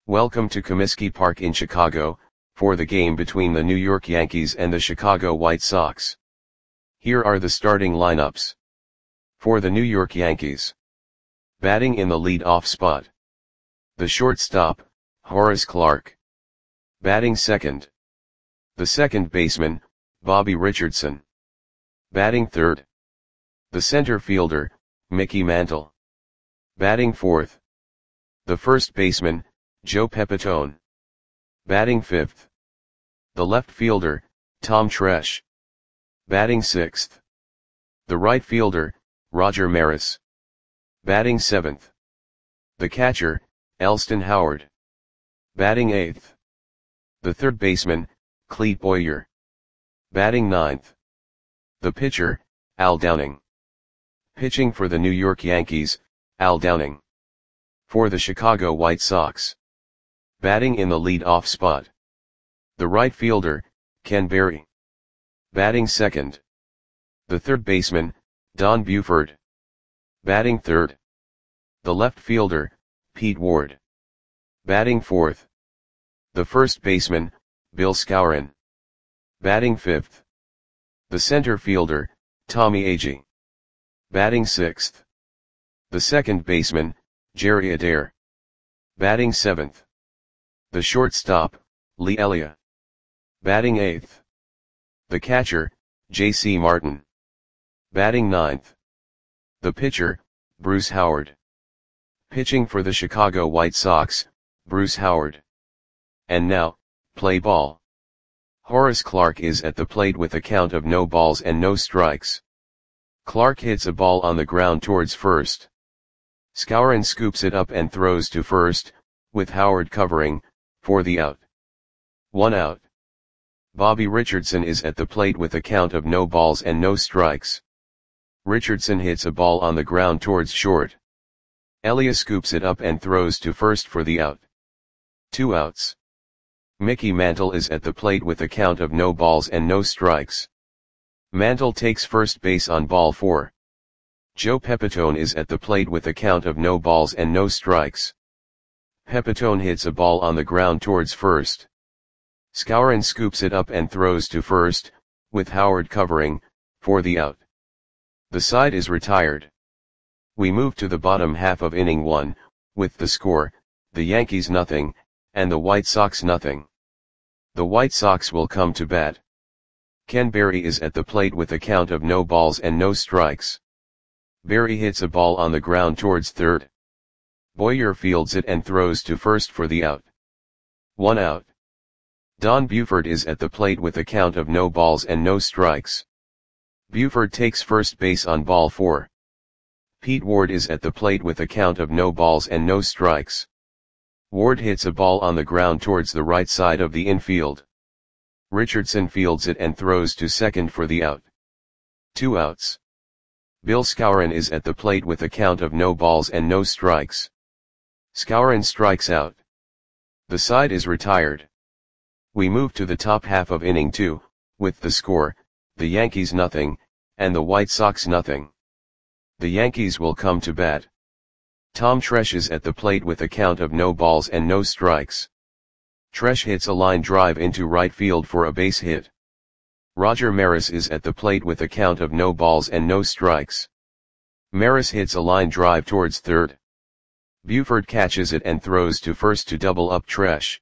Welcome to Comiskey Park in Chicago, for the game between the New York Yankees and the Chicago White Sox. Here are the starting lineups. For the New York Yankees. Batting in the lead-off spot. The shortstop, Horace Clarke. Batting second. The second baseman, Bobby Richardson. Batting third. The center fielder, Mickey Mantle. Batting fourth. The first baseman, Joe Pepitone. Batting fifth. The left fielder, Tom Tresh. Batting sixth. The right fielder, Roger Maris. Batting seventh. The catcher, Elston Howard. Batting eighth. The third baseman, Clete Boyer. Batting ninth. The pitcher, Al Downing. Pitching for the New York Yankees, Al Downing. For the Chicago White Sox. Batting in the lead-off spot. The right fielder, Ken Berry. Batting second. The third baseman, Don Buford. Batting third. The left fielder, Pete Ward. Batting fourth. The first baseman, Bill Skowron. Batting fifth. The center fielder, Tommy Agee. Batting sixth. The second baseman, Jerry Adair. Batting seventh. The shortstop, Lee Elia. Batting eighth. The catcher, J.C. Martin. Batting ninth. The pitcher, Bruce Howard. Pitching for the Chicago White Sox, Bruce Howard. And now, play ball. Horace Clarke is at the plate with a count of no balls and no strikes. Clarke hits a ball on the ground towards first. Skowron scoops it up and throws to first, with Howard covering, for the out. 1 out. Bobby Richardson is at the plate with a count of no balls and no strikes. Richardson hits a ball on the ground towards short. Elia scoops it up and throws to first for the out. 2 outs. Mickey Mantle is at the plate with a count of no balls and no strikes. Mantle takes first base on ball 4. Joe Pepitone is at the plate with a count of no balls and no strikes. Pepitone hits a ball on the ground towards first. Skowron scoops it up and throws to first, with Howard covering, for the out. The side is retired. We move to the bottom half of inning 1, with the score, the Yankees nothing, and the White Sox nothing. The White Sox will come to bat. Ken Berry is at the plate with a count of no balls and no strikes. Berry hits a ball on the ground towards third. Boyer fields it and throws to first for the out. 1 out. Don Buford is at the plate with a count of no balls and no strikes. Buford takes first base on ball 4. Pete Ward is at the plate with a count of no balls and no strikes. Ward hits a ball on the ground towards the right side of the infield. Richardson fields it and throws to second for the out. 2 outs. Bill Skowron is at the plate with a count of no balls and no strikes. Skowron strikes out. The side is retired. We move to the top half of inning 2, with the score, the Yankees nothing, and the White Sox nothing. The Yankees will come to bat. Tom Tresh is at the plate with a count of no balls and no strikes. Tresh hits a line drive into right field for a base hit. Roger Maris is at the plate with a count of no balls and no strikes. Maris hits a line drive towards third. Buford catches it and throws to first to double up Tresh.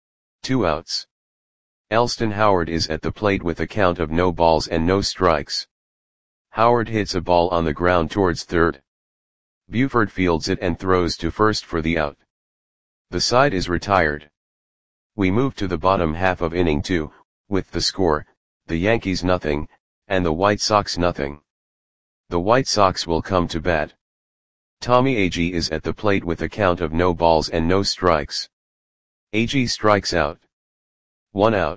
2 outs. Elston Howard is at the plate with a count of no balls and no strikes. Howard hits a ball on the ground towards third. Buford fields it and throws to first for the out. The side is retired. We move to the bottom half of inning 2, with the score, the Yankees nothing, and the White Sox nothing. The White Sox will come to bat. Tommy Agee is at the plate with a count of no balls and no strikes. Agee strikes out. 1 out.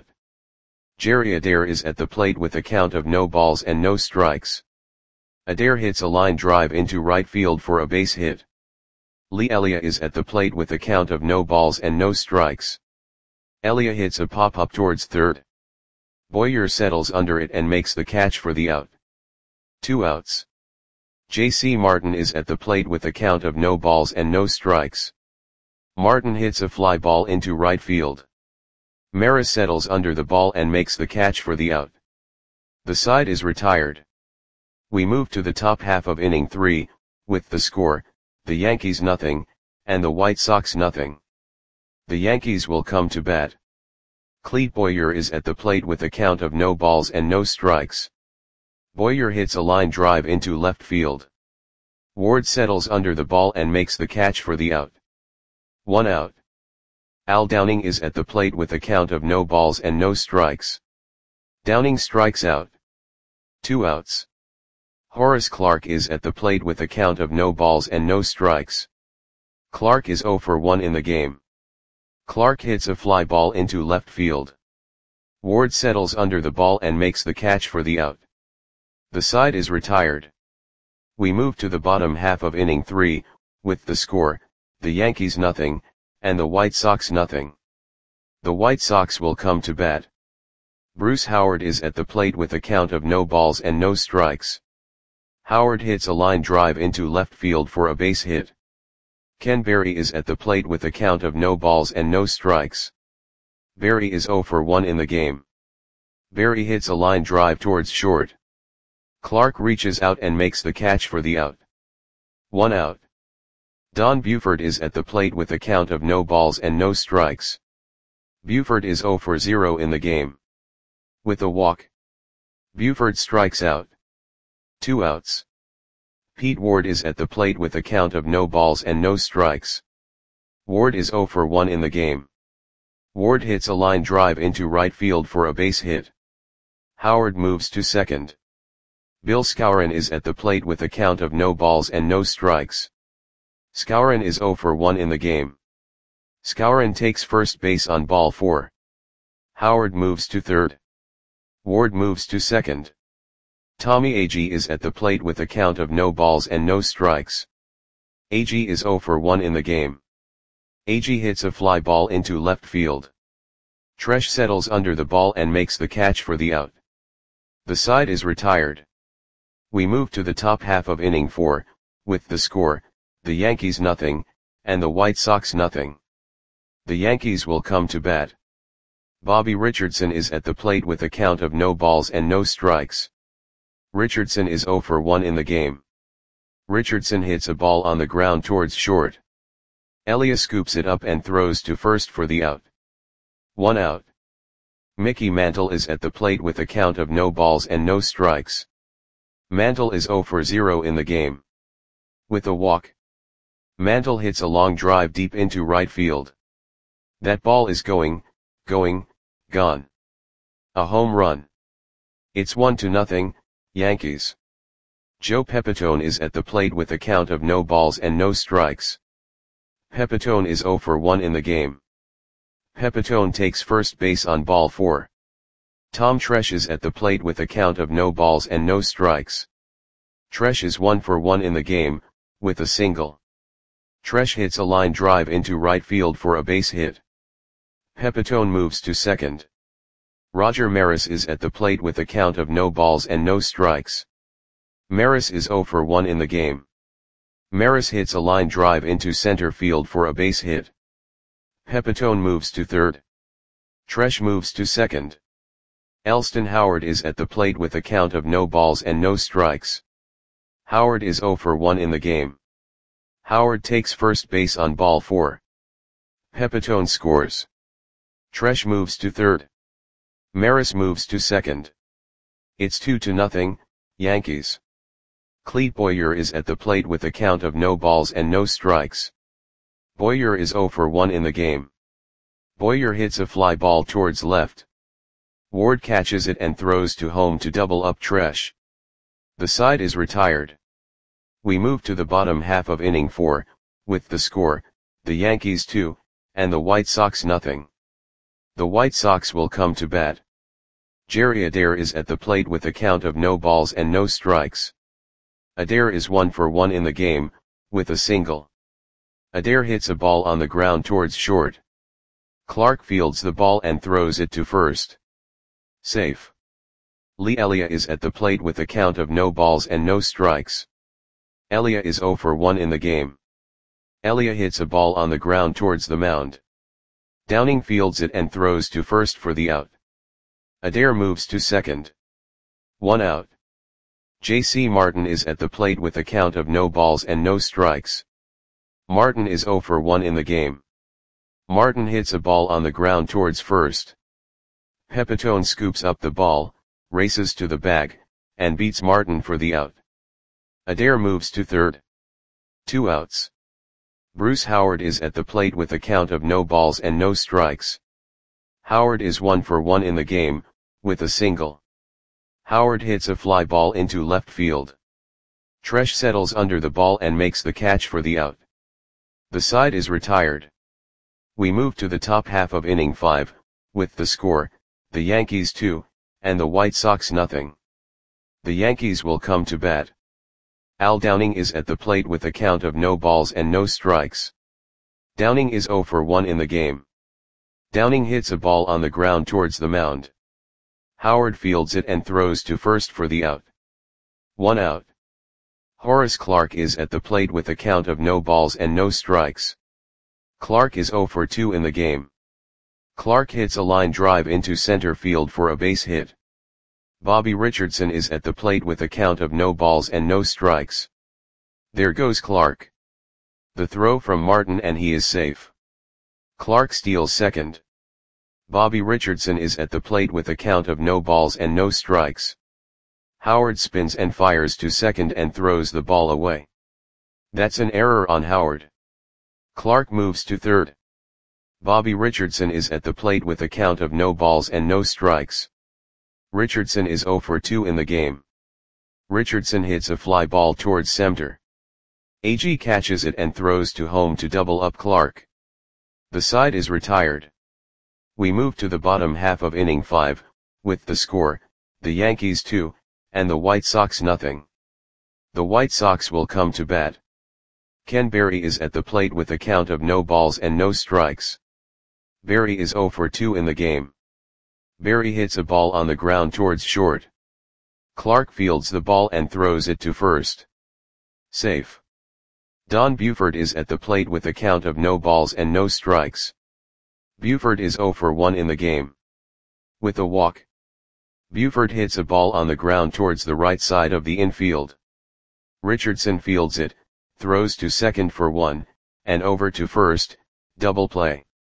Jerry Adair is at the plate with a count of no balls and no strikes. Adair hits a line drive into right field for a base hit. Lee Elia is at the plate with a count of no balls and no strikes. Elia hits a pop-up towards third. Boyer settles under it and makes the catch for the out. 2 outs. J.C. Martin is at the plate with a count of no balls and no strikes. Martin hits a fly ball into right field. Maris settles under the ball and makes the catch for the out. The side is retired. We move to the top half of inning 3, with the score, the Yankees nothing, and the White Sox nothing. The Yankees will come to bat. Clete Boyer is at the plate with a count of no balls and no strikes. Boyer hits a line drive into left field. Ward settles under the ball and makes the catch for the out. 1 out. Al Downing is at the plate with a count of no balls and no strikes. Downing strikes out. 2 outs. Horace Clarke is at the plate with a count of no balls and no strikes. Clarke is 0 for 1 in the game. Clarke hits a fly ball into left field. Ward settles under the ball and makes the catch for the out. The side is retired. We move to the bottom half of inning 3, with the score, the Yankees nothing, and the White Sox nothing. The White Sox will come to bat. Bruce Howard is at the plate with a count of no balls and no strikes. Howard hits a line drive into left field for a base hit. Ken Berry is at the plate with a count of no balls and no strikes. Berry is 0 for 1 in the game. Berry hits a line drive towards short. Clarke reaches out and makes the catch for the out. 1 out. Don Buford is at the plate with a count of no balls and no strikes. Buford is 0 for 0 in the game. With a walk, Buford strikes out. 2 outs. Pete Ward is at the plate with a count of no balls and no strikes. Ward is 0 for 1 in the game. Ward hits a line drive into right field for a base hit. Howard moves to second. Bill Skowron is at the plate with a count of no balls and no strikes. Skowron is 0 for 1 in the game. Skowron takes first base on ball 4. Howard moves to third. Ward moves to second. Tommy Agee is at the plate with a count of no balls and no strikes. Agee is 0 for 1 in the game. Agee hits a fly ball into left field. Tresh settles under the ball and makes the catch for the out. The side is retired. We move to the top half of inning 4, with the score, the Yankees nothing, and the White Sox nothing. The Yankees will come to bat. Bobby Richardson is at the plate with a count of no balls and no strikes. Richardson is 0 for 1 in the game. Richardson hits a ball on the ground towards short. Elia scoops it up and throws to first for the out. 1 out. Mickey Mantle is at the plate with a count of no balls and no strikes. Mantle is 0 for 0 in the game. With a walk, Mantle hits a long drive deep into right field. That ball is gone. A home run. It's 1-0, Yankees. Joe Pepitone is at the plate with a count of no balls and no strikes. Pepitone is 0 for 1 in the game. Pepitone takes first base on ball 4. Tom Tresh is at the plate with a count of no balls and no strikes. Tresh is 1 for 1 in the game, with a single. Tresh hits a line drive into right field for a base hit. Pepitone moves to second. Roger Maris is at the plate with a count of no balls and no strikes. Maris is 0 for 1 in the game. Maris hits a line drive into center field for a base hit. Pepitone moves to third. Tresh moves to second. Elston Howard is at the plate with a count of no balls and no strikes. Howard is 0 for 1 in the game. Howard takes first base on ball 4. Pepitone scores. Tresh moves to third. Maris moves to second. It's 2-0, Yankees. Clete Boyer is at the plate with a count of no balls and no strikes. Boyer is 0 for 1 in the game. Boyer hits a fly ball towards left. Ward catches it and throws to home to double up Tresh. The side is retired. We move to the bottom half of inning 4, with the score, the Yankees 2, and the White Sox nothing. The White Sox will come to bat. Jerry Adair is at the plate with a count of no balls and no strikes. Adair is 1 for 1 in the game, with a single. Adair hits a ball on the ground towards short. Clarke fields the ball and throws it to first. Safe. Lee Elia is at the plate with a count of no balls and no strikes. Elia is 0 for 1 in the game. Elia hits a ball on the ground towards the mound. Downing fields it and throws to first for the out. Adair moves to second. 1 out. J.C. Martin is at the plate with a count of no balls and no strikes. Martin is 0 for 1 in the game. Martin hits a ball on the ground towards first. Pepitone scoops up the ball, races to the bag, and beats Martin for the out. Adair moves to third. 2 outs. Bruce Howard is at the plate with a count of no balls and no strikes. Howard is 1 for 1 in the game, with a single. Howard hits a fly ball into left field. Tresh settles under the ball and makes the catch for the out. The side is retired. We move to the top half of inning 5, with the score, the Yankees 2, and the White Sox nothing. The Yankees will come to bat. Al Downing is at the plate with a count of no balls and no strikes. Downing is 0 for 1 in the game. Downing hits a ball on the ground towards the mound. Howard fields it and throws to first for the out. 1 out. Horace Clarke is at the plate with a count of no balls and no strikes. Clarke is 0 for 2 in the game. Clarke hits a line drive into center field for a base hit. Bobby Richardson is at the plate with a count of no balls and no strikes. There goes Clarke. The throw from Martin and he is safe. Clarke steals second. Bobby Richardson is at the plate with a count of no balls and no strikes. Howard spins and fires to second and throws the ball away. That's an error on Howard. Clarke moves to third. Bobby Richardson is at the plate with a count of no balls and no strikes. Richardson is 0 for 2 in the game. Richardson hits a fly ball towards center. Agee catches it and throws to home to double up Clarke. The side is retired. We move to the bottom half of inning 5, with the score, the Yankees 2, and the White Sox nothing. The White Sox will come to bat. Ken Berry is at the plate with a count of no balls and no strikes. Berry is 0 for 2 in the game. Berry hits a ball on the ground towards short. Clarke fields the ball and throws it to first. Safe. Don Buford is at the plate with a count of no balls and no strikes. Buford is 0 for 1 in the game. With a walk. Buford hits a ball on the ground towards the right side of the infield. Richardson fields it, throws to second for 1, and over to first, double play.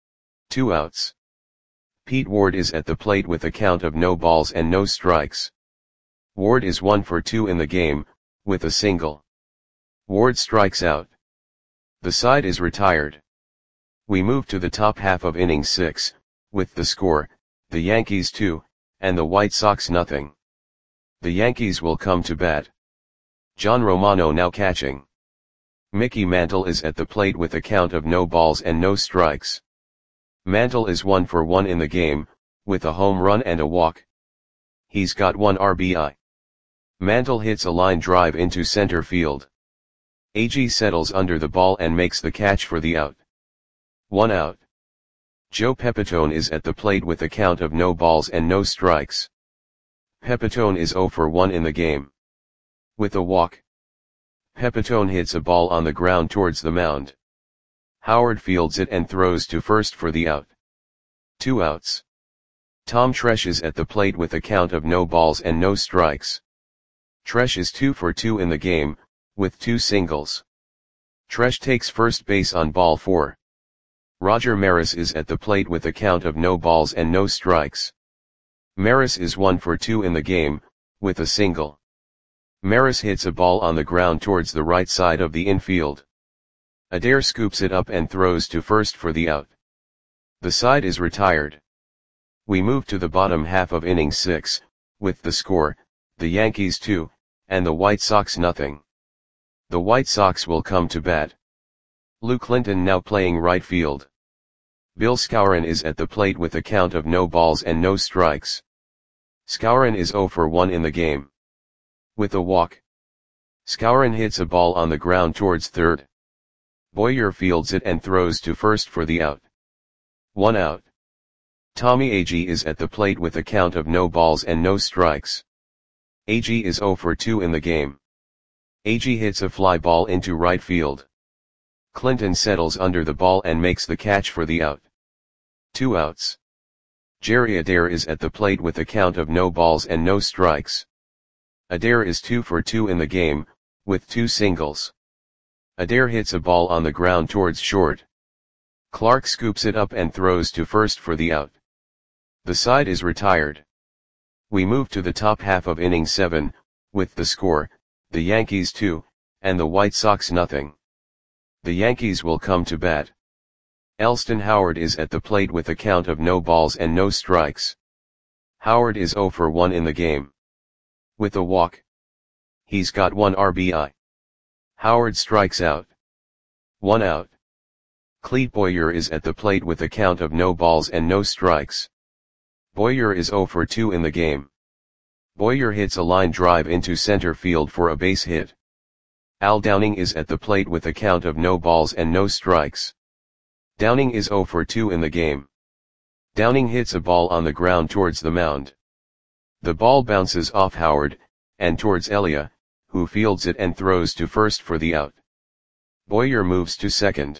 2 outs. Pete Ward is at the plate with a count of no balls and no strikes. Ward is 1 for 2 in the game, with a single. Ward strikes out. The side is retired. We move to the top half of inning 6, with the score, the Yankees 2, and the White Sox nothing. The Yankees will come to bat. John Romano now catching. Mickey Mantle is at the plate with a count of no balls and no strikes. Mantle is 1 for 1 in the game, with a home run and a walk. He's got 1 RBI. Mantle hits a line drive into center field. Agee settles under the ball and makes the catch for the out. 1 out. Joe Pepitone is at the plate with a count of no balls and no strikes. Pepitone is 0 for 1 in the game. With a walk. Pepitone hits a ball on the ground towards the mound. Howard fields it and throws to first for the out. 2 outs. Tom Tresh is at the plate with a count of no balls and no strikes. Tresh is 2 for 2 in the game, with 2 singles. Tresh takes first base on ball 4. Roger Maris is at the plate with a count of no balls and no strikes. Maris is 1 for 2 in the game, with a single. Maris hits a ball on the ground towards the right side of the infield. Adair scoops it up and throws to first for the out. The side is retired. We move to the bottom half of inning 6, with the score, the Yankees 2, and the White Sox nothing. The White Sox will come to bat. Lou Clinton now playing right field. Bill Skowron is at the plate with a count of no balls and no strikes. Skowron is 0 for 1 in the game. With a walk. Skowron hits a ball on the ground towards third. Boyer fields it and throws to first for the out. 1 out. Tommy Agee is at the plate with a count of no balls and no strikes. Agee is 0 for 2 in the game. Agee hits a fly ball into right field. Clinton settles under the ball and makes the catch for the out. 2 outs. Jerry Adair is at the plate with a count of no balls and no strikes. Adair is 2 for 2 in the game, with 2 singles. Adair hits a ball on the ground towards short. Clark scoops it up and throws to first for the out. The side is retired. We move to the top half of inning 7, with the score, the Yankees 2, and the White Sox nothing. The Yankees will come to bat. Elston Howard is at the plate with a count of no balls and no strikes. Howard is 0 for 1 in the game. With a walk. He's got 1 RBI. Howard strikes out. 1 out. Clete Boyer is at the plate with a count of no balls and no strikes. Boyer is 0 for 2 in the game. Boyer hits a line drive into center field for a base hit. Al Downing is at the plate with a count of no balls and no strikes. Downing is 0 for 2 in the game. Downing hits a ball on the ground towards the mound. The ball bounces off Howard, and towards Elia, who fields it and throws to first for the out. Boyer moves to second.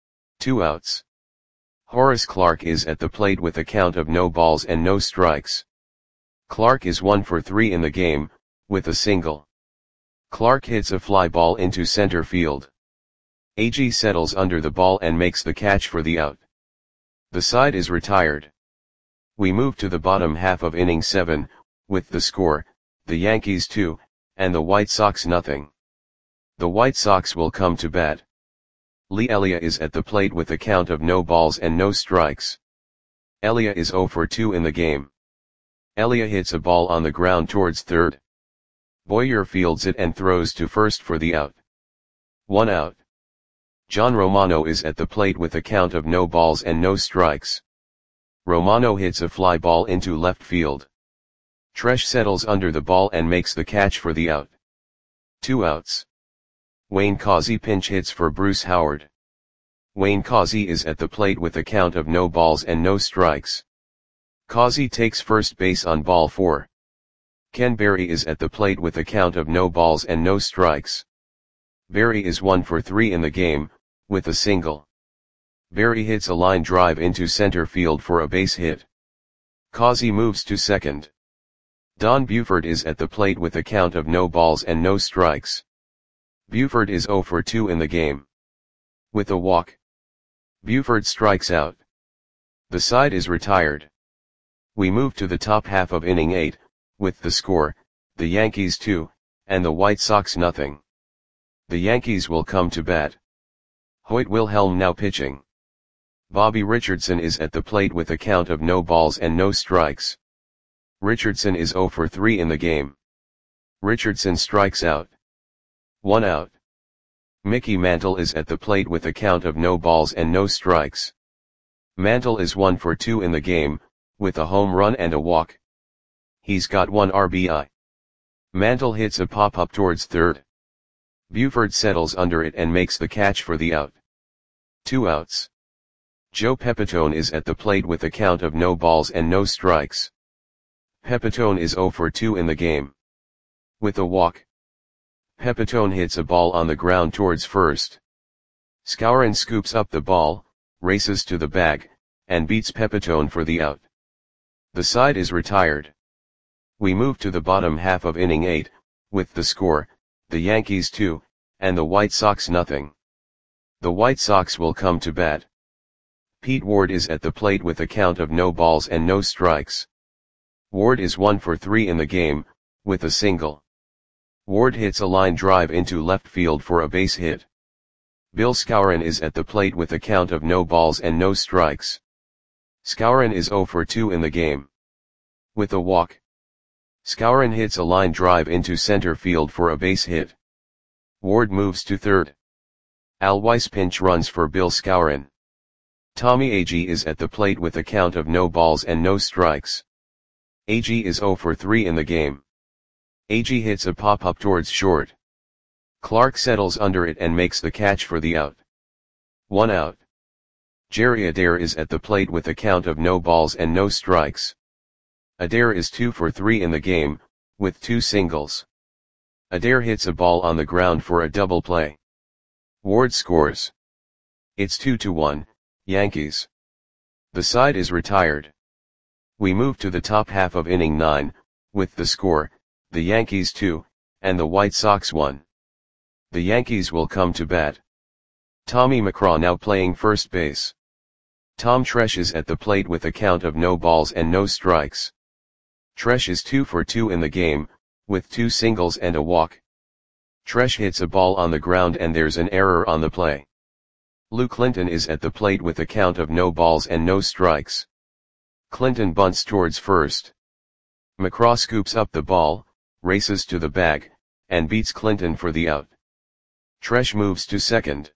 2 outs. Horace Clarke is at the plate with a count of no balls and no strikes. Clarke is 1 for 3 in the game, with a single. Clarke hits a fly ball into center field. Agee settles under the ball and makes the catch for the out. The side is retired. We move to the bottom half of inning 7, with the score, the Yankees 2, and the White Sox nothing. The White Sox will come to bat. Lee Elia is at the plate with a count of no balls and no strikes. Elia is 0 for 2 in the game. Elia hits a ball on the ground towards third. Boyer fields it and throws to first for the out. 1 out. John Romano is at the plate with a count of no balls and no strikes. Romano hits a fly ball into left field. Tresh settles under the ball and makes the catch for the out. 2 outs. Wayne Causey pinch hits for Bruce Howard. Wayne Causey is at the plate with a count of no balls and no strikes. Causey takes first base on ball 4. Ken Berry is at the plate with a count of no balls and no strikes. Berry is 1 for 3 in the game, with a single. Berry hits a line drive into center field for a base hit. Causey moves to second. Don Buford is at the plate with a count of no balls and no strikes. Buford is 0 for 2 in the game. With a walk. Buford strikes out. The side is retired. We move to the top half of inning 8, with the score, the Yankees 2, and the White Sox nothing. The Yankees will come to bat. Hoyt Wilhelm now pitching. Bobby Richardson is at the plate with a count of no balls and no strikes. Richardson is 0 for 3 in the game. Richardson strikes out. 1 out. Mickey Mantle is at the plate with a count of no balls and no strikes. Mantle is 1 for 2 in the game, with a home run and a walk. He's got 1 RBI. Mantle hits a pop-up towards third. Buford settles under it and makes the catch for the out. 2 outs. Joe Pepitone is at the plate with a count of no balls and no strikes. Pepitone is 0 for 2 in the game. With a walk. Pepitone hits a ball on the ground towards first. Skowron scoops up the ball, races to the bag, and beats Pepitone for the out. The side is retired. We move to the bottom half of inning 8, with the score, the Yankees 2, and the White Sox nothing. The White Sox will come to bat. Pete Ward is at the plate with a count of no balls and no strikes. Ward is 1 for 3 in the game, with a single. Ward hits a line drive into left field for a base hit. Bill Skowron is at the plate with a count of no balls and no strikes. Skowron is 0 for 2 in the game. With a walk. Skowron hits a line drive into center field for a base hit. Ward moves to third. Al Weiss pinch runs for Bill Skowron. Tommy Agee is at the plate with a count of no balls and no strikes. Agee is 0 for 3 in the game. Agee hits a pop-up towards short. Clark settles under it and makes the catch for the out. 1 out. Jerry Adair is at the plate with a count of no balls and no strikes. Adair is 2 for 3 in the game, with 2 singles. Adair hits a ball on the ground for a double play. Ward scores. It's 2-1, Yankees. The side is retired. We move to the top half of inning 9, with the score, the Yankees 2, and the White Sox 1. The Yankees will come to bat. Tommy McGraw now playing first base. Tom Tresh is at the plate with a count of no balls and no strikes. Tresh is 2 for 2 in the game, with 2 singles and a walk. Tresh hits a ball on the ground and there's an error on the play. Lou Clinton is at the plate with a count of no balls and no strikes. Clinton bunts towards first. McGraw scoops up the ball, races to the bag, and beats Clinton for the out. Tresh moves to second.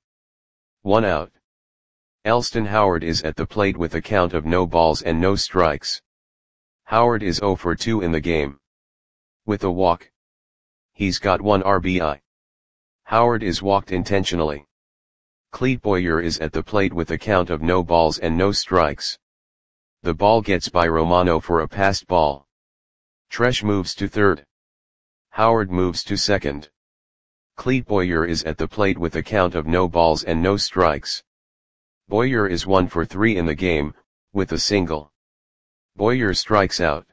1 out. Elston Howard is at the plate with a count of no balls and no strikes. Howard is 0 for 2 in the game. With a walk. He's got 1 RBI. Howard is walked intentionally. Clete Boyer is at the plate with a count of no balls and no strikes. The ball gets by Romano for a passed ball. Tresh moves to third. Howard moves to second. Clete Boyer is at the plate with a count of no balls and no strikes. Boyer is 1 for 3 in the game, with a single. Boyer strikes out.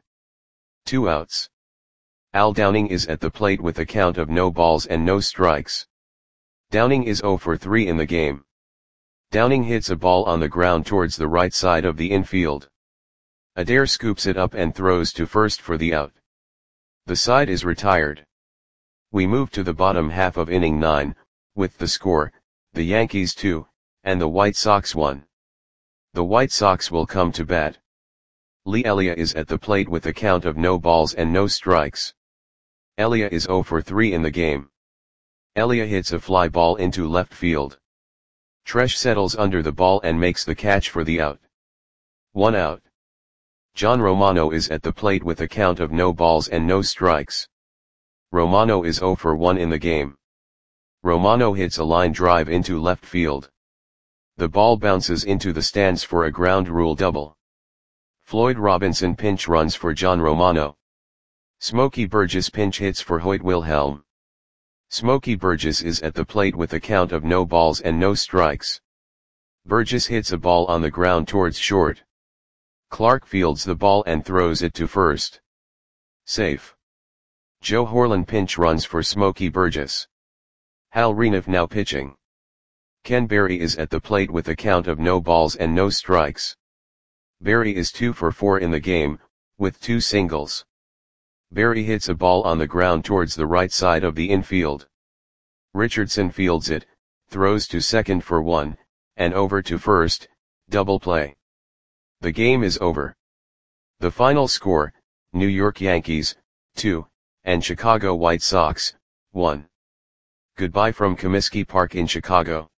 2 outs. Al Downing is at the plate with a count of no balls and no strikes. Downing is 0 for 3 in the game. Downing hits a ball on the ground towards the right side of the infield. Adair scoops it up and throws to first for the out. The side is retired. We move to the bottom half of inning 9, with the score, the Yankees 2, and the White Sox 1. The White Sox will come to bat. Lee Elia is at the plate with a count of no balls and no strikes. Elia is 0 for 3 in the game. Elia hits a fly ball into left field. Tresh settles under the ball and makes the catch for the out. 1 out. John Romano is at the plate with a count of no balls and no strikes. Romano is 0 for 1 in the game. Romano hits a line drive into left field. The ball bounces into the stands for a ground rule double. Floyd Robinson pinch runs for John Romano. Smokey Burgess pinch hits for Hoyt Wilhelm. Smokey Burgess is at the plate with a count of no balls and no strikes. Burgess hits a ball on the ground towards short. Clark fields the ball and throws it to first. Safe. Joe Horlan pinch runs for Smokey Burgess. Hal Renouf now pitching. Ken Berry is at the plate with a count of no balls and no strikes. Berry is 2 for 4 in the game, with 2 singles. Berry hits a ball on the ground towards the right side of the infield. Richardson fields it, throws to second for 1, and over to first, double play. The game is over. The final score, New York Yankees, 2, and Chicago White Sox, 1. Goodbye from Comiskey Park in Chicago.